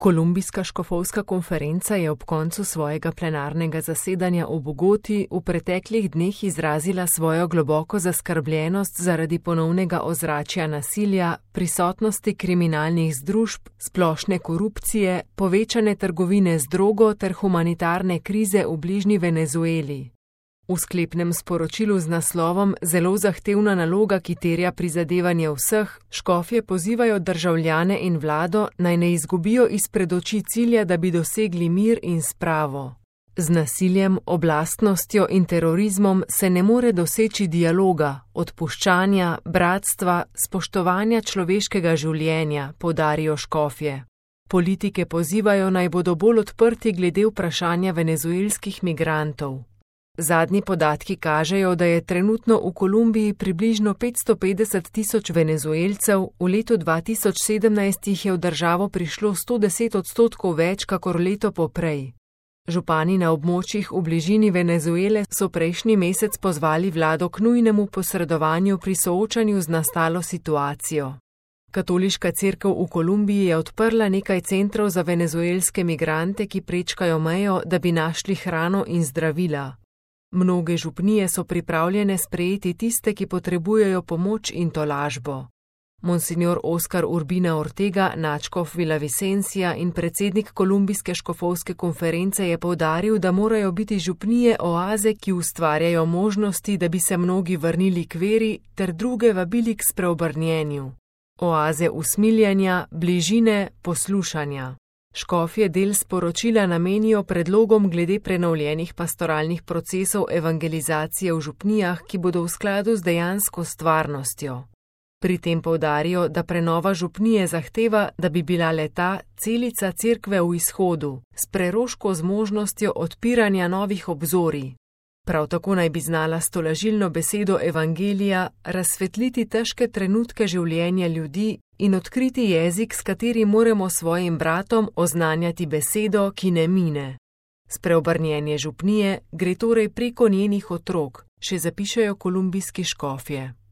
Kolumbijska škofovska konferenca je ob koncu svojega plenarnega zasedanja v Bogoti v preteklih dneh izrazila svojo globoko zaskrbljenost zaradi ponovnega ozračja nasilja, prisotnosti kriminalnih združb, splošne korupcije, povečane trgovine z drogo ter humanitarne krize v bližnji Venezueli. V sklepnem sporočilu z naslovom Zelo zahtevna naloga, ki terja prizadevanje vseh, škofje pozivajo državljane in vlado, naj ne izgubijo izpred oči cilja, da bi dosegli mir in spravo. Z nasiljem, oblastnostjo in terorizmom se ne more doseči dialoga, odpuščanja, bratstva, spoštovanja človeškega življenja, poudarjajo škofje. Politike pozivajo, naj bodo bolj odprti glede vprašanja venezuelskih migrantov. Zadnji podatki kažejo, da je trenutno v Kolumbiji približno 550.000 Venezuelcev, v letu 2017 jih je v državo prišlo 110% več kakor leto poprej. Župani na območjih v bližini Venezuele so prejšnji mesec pozvali vlado k nujnemu posredovanju pri soočanju z nastalo situacijo. Katoliška cerkev v Kolumbiji je odprla nekaj centrov za venezuelske migrante, ki prečkajo mejo, da bi našli hrano in zdravila. Mnoge župnije so pripravljene sprejeti tiste, ki potrebujejo pomoč in tolažbo. Monsignor Oscar Urbina Ortega, nadškof Villavicencija in predsednik Kolumbijske škofovske konference je poudaril, da morajo biti župnije oaze, ki ustvarjajo možnosti, da bi se mnogi vrnili k veri, ter druge vabili k spreobrnjenju. Oaze usmiljanja, bližine, poslušanja. Škofje del sporočila namenijo predlogom glede prenovljenih pastoralnih procesov evangelizacije v župnijah, ki bodo v skladu z dejansko stvarnostjo. Pri tem poudarijo, da prenova župnije zahteva, da bi bila le-ta celica cerkve v izhodu, s preroško zmožnostjo odpiranja novih obzorij. Prav tako naj bi znala s tolažilno besedo evangelija razsvetliti težke trenutke življenja ljudi in odkriti jezik, s katerim moramo svojim bratom oznanjati besedo, ki ne mine. Spreobrnjenje župnije gre torej preko njenih otrok, še zapišejo kolumbijski škofje.